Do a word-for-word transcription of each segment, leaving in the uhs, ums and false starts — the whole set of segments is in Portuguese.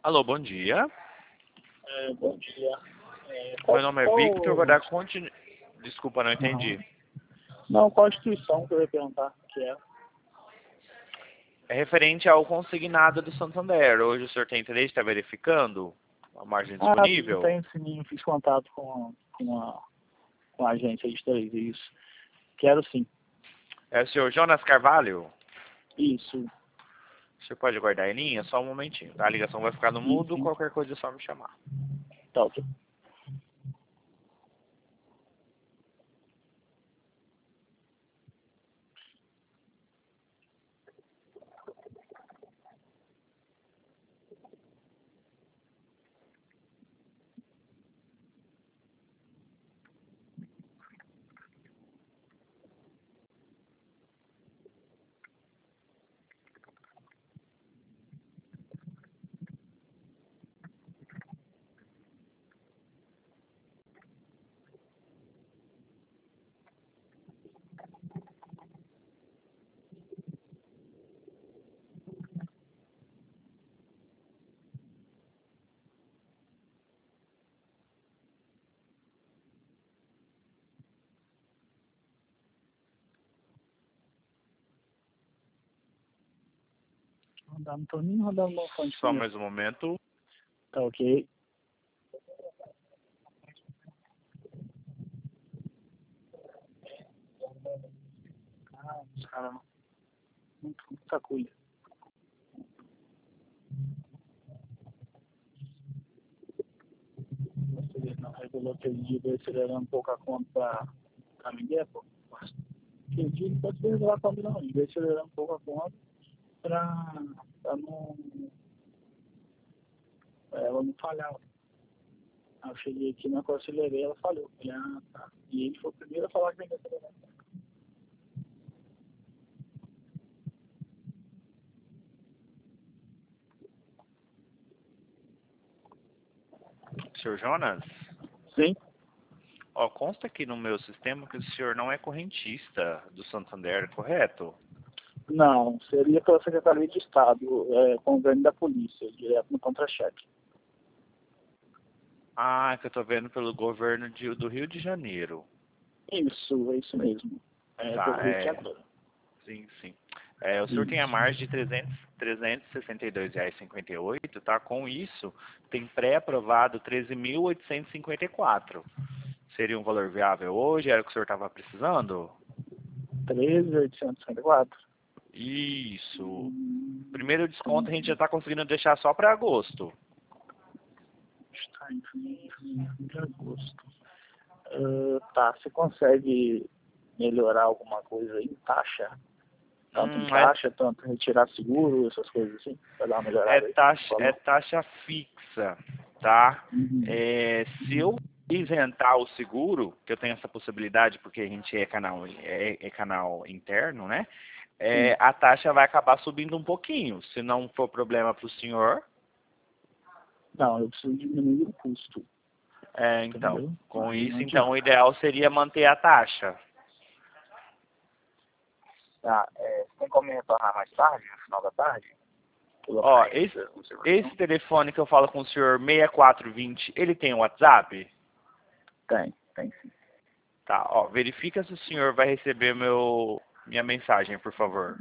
Alô, bom dia. É, bom dia. É, Meu nome é qual- Victor, vou dar continu... Desculpa, não entendi. Não, qual a instituição que eu ia perguntar que é? É referente ao consignado do Santander. Hoje o senhor tem interesse, está verificando a margem Ah, disponível? tem sim, eu fiz contato com, com, a, com a agência de três, isso. Quero sim. É o senhor Jonas Carvalho? Isso. O senhor pode aguardar em linha? Só um momentinho, tá? A ligação vai ficar no Sim, mudo, sim. qualquer coisa é só me chamar. Tá, ok. Rodar no torninho, rodar no fonte Só primeiro. mais um momento. Tá, ok. Ah, os caras, muito, muita coisa. Você não regulou aquele dia, acelerando um pouco a conta pra, pra Miguel, pô. Aquele dia não pode ser regular a conta não, em vez de acelerar um pouco a conta pra, pra não, pra ela não falhar. Aí eu cheguei aqui, na hora que eu acelerei, ela falhou. Falei, ah, tá. E ele foi o primeiro a falar que tem que acelerar. senhor Jonas? Sim? Ó, consta aqui no meu sistema que o senhor não é correntista do Santander, correto? Não, seria pela Secretaria de Estado, é, convênio da polícia, direto no contra-cheque. Ah, que eu tô vendo pelo governo de- do Rio de Janeiro. Isso, é isso mesmo. É do Tá, Rio de é... Janeiro. Sim, sim. É, o senhor tem a Isso. margem de trezentos, trezentos e sessenta e dois reais e cinquenta e oito, tá? Com isso, tem pré-aprovado treze mil oitocentos e cinquenta e quatro. Seria um valor viável hoje? Era o que o senhor estava precisando? treze mil oitocentos e cinquenta e quatro. Isso. Hum, Primeiro desconto a gente já entendi. está conseguindo deixar só para agosto. Está em junho, junho, de agosto. Ah, tá, você consegue melhorar alguma coisa aí em taxa? Tanto em Hum, é, taxa, tanto em retirar seguro, essas coisas assim, para dar uma é, melhorada aí? taxa, é Falou? taxa fixa, tá? Uhum. É, se eu isentar o seguro, que eu tenho essa possibilidade porque a gente é canal, é, é canal interno, né? Sim. É, a taxa vai acabar subindo um pouquinho. Se não for problema para o senhor, Não, eu preciso diminuir o custo, é, então, entendeu? com Aí não isso, então, o adianta. ideal seria manter a taxa. Tá, é, tem como me retornar mais tarde, no final da tarde? Ó, Colocar em esse, observação? esse telefone que eu falo com o senhor seis quatro dois zero, ele tem WhatsApp? Tem, tem sim. Tá, ó, verifica se o senhor vai receber meu, minha mensagem, por favor.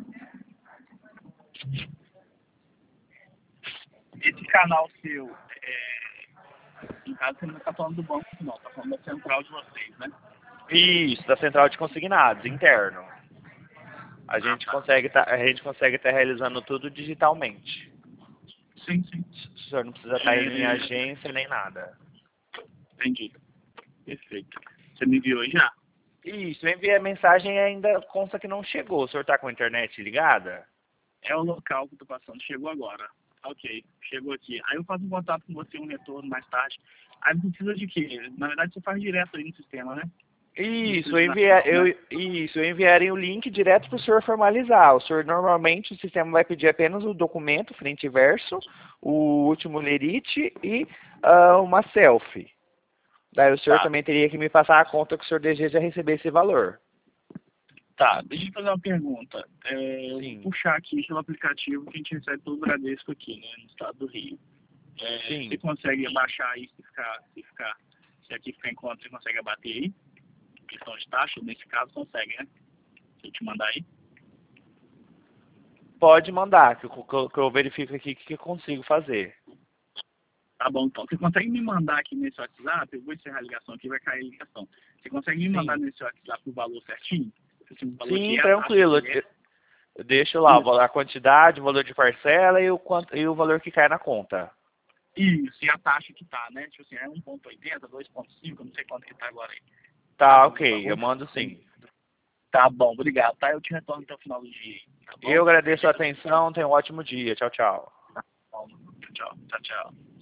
Esse canal seu, é, em caso você não está falando do banco, não, está falando da central de vocês, né? Isso, da central de consignados, interno. A Ah, gente tá. consegue tá, a gente consegue estar realizando tudo digitalmente. Sim, sim. O senhor não precisa estar indo em É, agência nem nada. entendi. Perfeito. Você me enviou já? Isso, eu enviei a mensagem e ainda consta que não chegou. O senhor está com a internet ligada? É o local que eu tô passando. Chegou agora. Ok, chegou aqui. Aí eu faço um contato com você, um retorno mais tarde. Aí precisa de quê? Na verdade, você faz direto aí no sistema, né? Não Isso, precisa eu de enviar, nacional, eu, né? isso, eu enviarei o link direto para o senhor formalizar. O senhor normalmente o sistema vai pedir apenas o documento, frente e verso, o último lerite e ah, uma selfie. Daí o senhor Tá, também teria que me passar a conta que o senhor deseja receber esse valor. tá. Deixa eu fazer uma pergunta. É, eu vou Sim. puxar aqui pelo aplicativo que a gente recebe pelo Bradesco aqui, né? No estado do Rio. É, Sim. você consegue abaixar aí, se ficar, se ficar, se aqui ficar em conta, você consegue abater aí? Questão de taxa, nesse caso consegue, né? Se eu te mandar aí. Pode mandar, que eu, que eu- que eu verifico aqui o que eu consigo fazer. Tá bom, então. Você consegue me mandar aqui nesse WhatsApp? Eu vou encerrar a ligação aqui, vai cair a ligação. Você consegue me Sim. mandar nesse WhatsApp o valor certinho? Assim, o valor Sim, que é, a tranquilo. taxa que é. Eu eu deixo lá o Isso. valor- a quantidade, o valor de parcela e o, quanto, e o valor que cai na conta. Isso, e a taxa que tá, né? Tipo assim, é um ponto oitenta, dois ponto cinco, eu não sei quanto que tá agora aí. Tá, Tá, por ok. Eu favor? mando sim. Tá bom, obrigado, tá? Eu te retorno até o final do dia aí, tá bom? Eu agradeço a atenção. Tenha um ótimo dia. Tchau, tchau. Tá bom. Tchau, tchau, tchau.